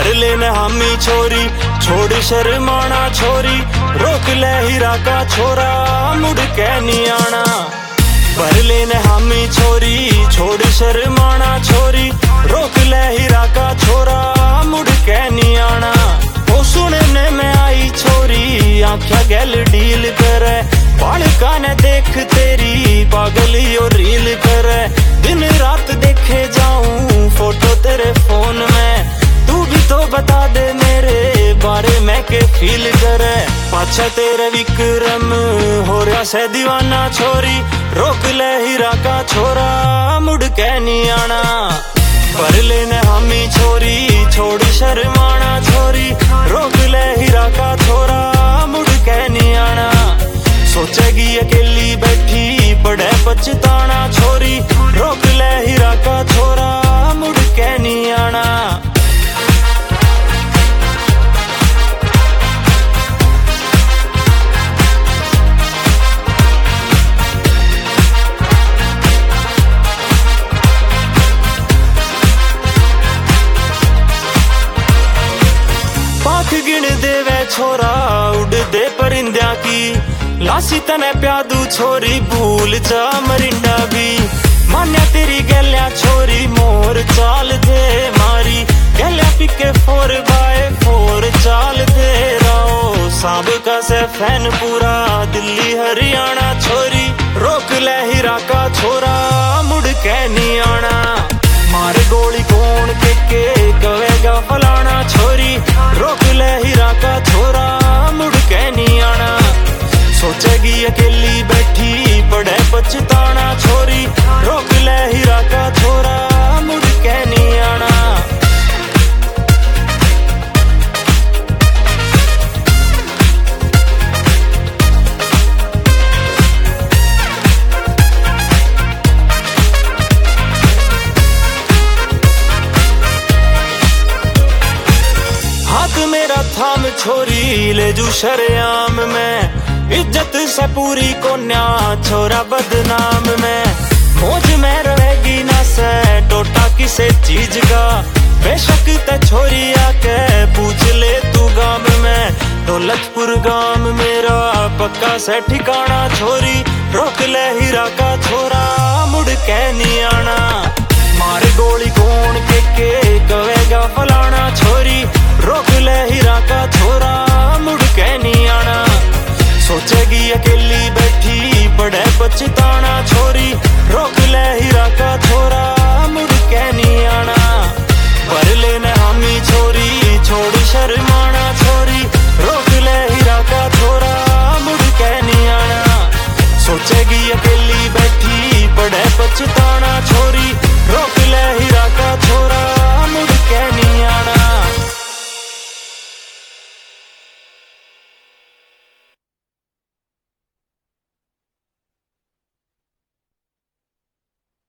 भर लेना हामी छोरी, छोड़ शर्माना छोरी, रोक ले हीरा का छोरा, मुड़ के नहीं आना। भर लेना हामी छोरी, छोड़ शर्माना छोरी, रोक ले हीरा का छोरा, मुड़ के नहीं आना। ओ सुनने में आई छोरी, आँखें गैल डील करे, बालिका ने देख तेरी पागली और रील करे। दिन रात देखे जाऊं फोटो तेरे फोन में, तू भी तो बता दे मेरे बारे में के फील करे। पाछा तेरे विक्रम हो रहा से दीवाना छोरी, रोक ले हीरा का छोरा, मुड़ के नहीं आना। भर लेना हामी छोरी, छोड़ शर्माना छोरी, रोक ले हीरा का छोरा, मुड़ के नहीं आना। सोचेगी अकेली बैठी बड़े पछताना छोरी, रोक ले हीरा का छोरा, मुड़ के नहीं आना। पाख गिन देवे छोरा, उड़ दे परिंद्या की, लासी तने प्यादू छोरी, भूल जा मरिंडा भी। मान्या तेरी गैल्या छोरी, मोर चाल दे मारी, गैल्या पिके 4x4 चाल दे रहो। सांब का से फैन पूरा दिल्ली हरियाणा छोरी, रोक ले हीरा का छोरा, मुड़ के नहीं आना। मार गोली कौन के कवेगा फलाना छोरी, रोक ले हीरा का छोरा, मुड़ के नहीं आना। सोचेगी अकेली बैठी बड़े पछताना छोरी, रोक ले हीरा का छोरा, मुड़ के नहीं आना। हाथ मेरा थाम छोरी, ले जू शरेआम में, इज्जत से पूरी कोन्या छोरा बदनाम में। मौज में रहेगी ना से टोटा किसे चीज का, बेशक ते छोरी आके पूछ ले तू गाम में। दौलतपुर गाम मेरा पक्का से ठिकाना छोरी, रोक ले हीरा का छोरा, मुड़ के नहीं आना।